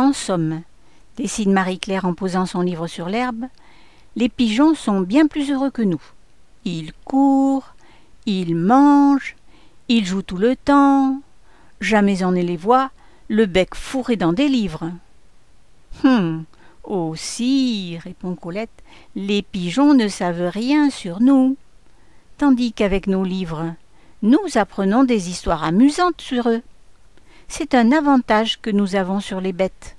En somme, décide Marie-Claire en posant son livre sur l'herbe, les pigeons sont bien plus heureux que nous. Ils courent, ils mangent, ils jouent tout le temps. Jamais on ne les voit, le bec fourré dans des livres. Aussi, répond Colette, les pigeons ne savent rien sur nous. Tandis qu'avec nos livres, nous apprenons des histoires amusantes sur eux. C'est un avantage que nous avons sur les bêtes.